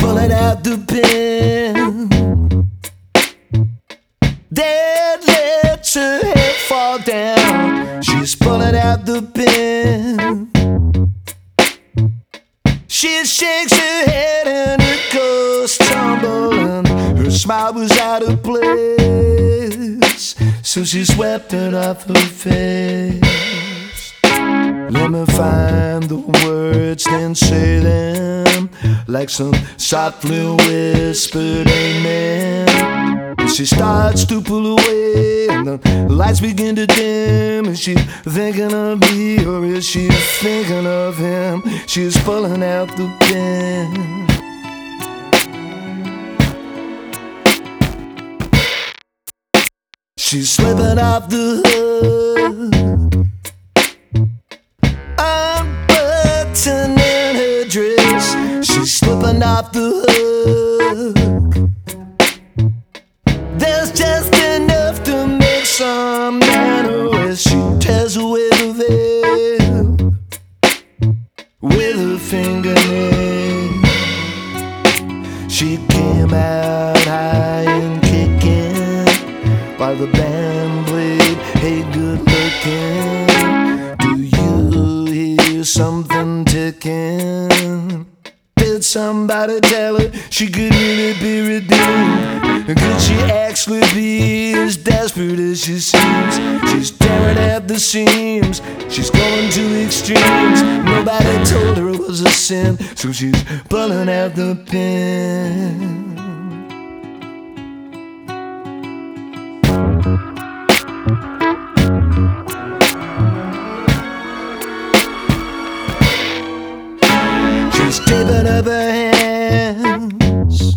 pulling out the pin that lets her head fall down. She's pulling out the pin. She shakes her head and it goes tumbling. Her smile was out of place, so she swept it off her face. Let me find the words, then say them like some softly whispered amen. And she starts to pull away, and the lights begin to dim. Is she thinking of me, or is she thinking of him? She's pulling out the pin. She's slipping off the hook, unbuttoning her dress. She's slipping off the hook. There's just enough to make some manner as she tears away the veil with her fingernail. She came out high and kicking while the band played "Hey Good Looking." Do you hear something ticking? Did somebody tell her she could really be redeemed? Could she actually be as desperate as she seems? She's tearing at the seams, she's going to extremes. Nobody told her it was a sin, so she's pulling out the pin. She's taping up her hands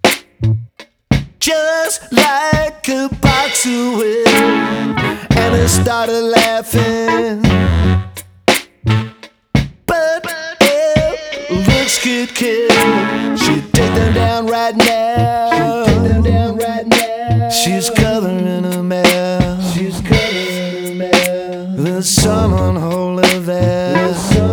just like a box of wind, and I started laughing. But if looks could kill, she'd take them down right now. She's coloring her mouth. There's some unholy there.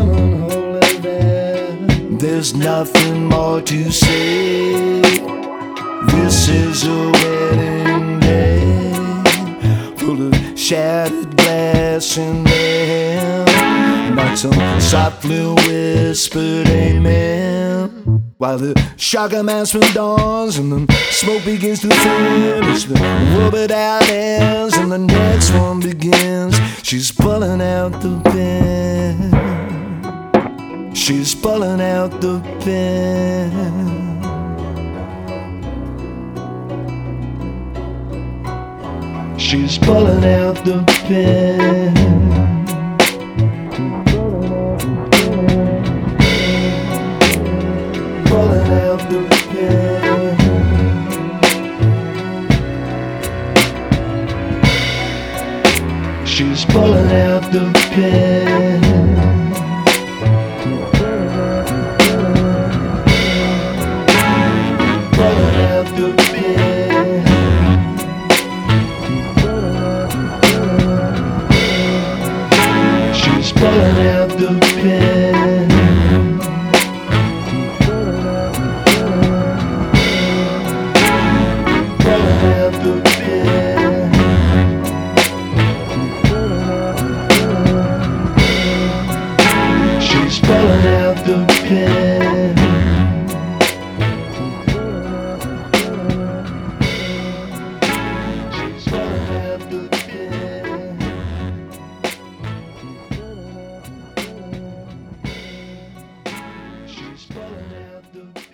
There's nothing more to say. This is a wedding day, full of shattered glass and mayhem, not some softly whispered amen. While the shock announcement dawns and the smoke begins to thin, as the rub it out ends and the next one begins. She's pulling out the pin. She's pulling out the pin. She's pulling out the pin. Pulling out the pin. She's pulling out the pin. Pulling out the pin. She's pulling out the pin. Pulling out the pin. She's pulling out the pin. She's pulling out the pin. She's pulling out the